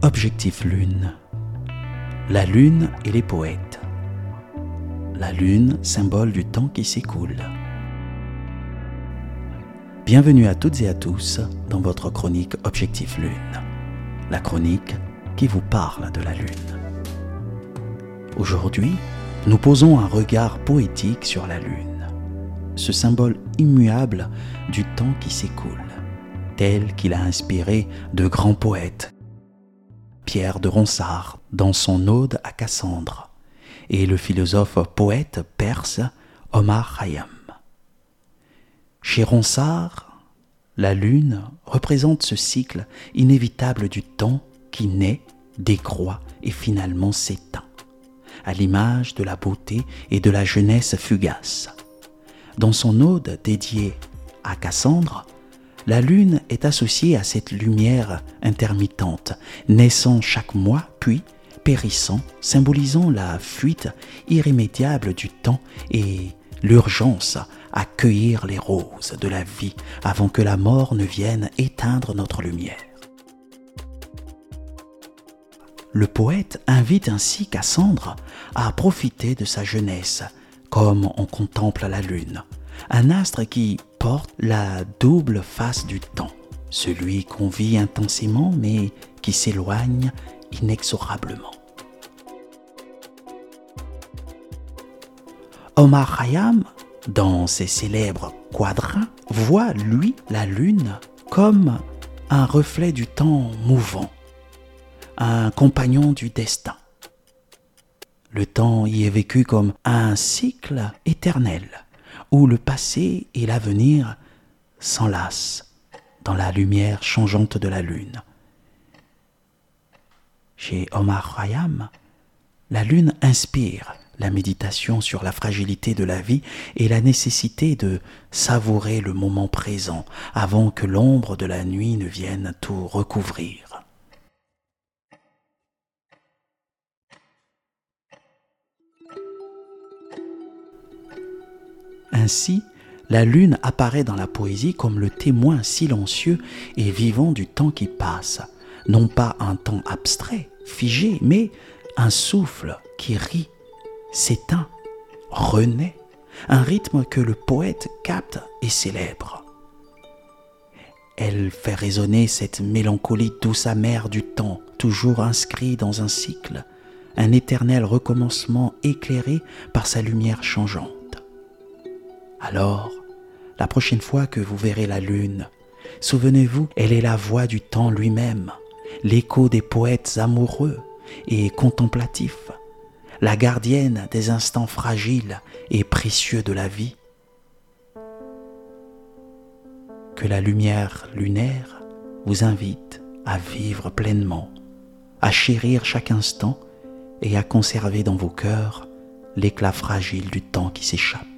Objectif Lune. La Lune et les poètes. La Lune, symbole du temps qui s'écoule. Bienvenue à toutes et à tous dans votre chronique Objectif Lune. La chronique qui vous parle de la Lune. Aujourd'hui, nous posons un regard poétique sur la Lune, ce symbole immuable du temps qui s'écoule, tel qu'il a inspiré de grands poètes. Pierre de Ronsard dans son ode à Cassandre et le philosophe poète perse Omar Khayyam. Chez Ronsard, la Lune représente ce cycle inévitable du temps qui naît, décroît et finalement s'éteint, à l'image de la beauté et de la jeunesse fugace. Dans son ode dédiée à Cassandre, la Lune est associée à cette lumière intermittente, naissant chaque mois puis périssant, symbolisant la fuite irrémédiable du temps et l'urgence à cueillir les roses de la vie avant que la mort ne vienne éteindre notre lumière. Le poète invite ainsi Cassandre à profiter de sa jeunesse, comme on contemple la Lune, un astre qui porte la double face du temps, celui qu'on vit intensément mais qui s'éloigne inexorablement. Omar Khayyam, dans ses célèbres quatrains, voit, lui, la Lune comme un reflet du temps mouvant, un compagnon du destin. Le temps y est vécu comme un cycle éternel, où le passé et l'avenir s'enlacent dans la lumière changeante de la Lune. Chez Omar Khayyam, la Lune inspire la méditation sur la fragilité de la vie et la nécessité de savourer le moment présent avant que l'ombre de la nuit ne vienne tout recouvrir. Ainsi, la Lune apparaît dans la poésie comme le témoin silencieux et vivant du temps qui passe, non pas un temps abstrait, figé, mais un souffle qui rit, s'éteint, renaît, un rythme que le poète capte et célèbre. Elle fait résonner cette mélancolie douce amère du temps, toujours inscrit dans un cycle, un éternel recommencement éclairé par sa lumière changeante. Alors, la prochaine fois que vous verrez la Lune, souvenez-vous, elle est la voix du temps lui-même, l'écho des poètes amoureux et contemplatifs, la gardienne des instants fragiles et précieux de la vie. Que la lumière lunaire vous invite à vivre pleinement, à chérir chaque instant et à conserver dans vos cœurs l'éclat fragile du temps qui s'échappe.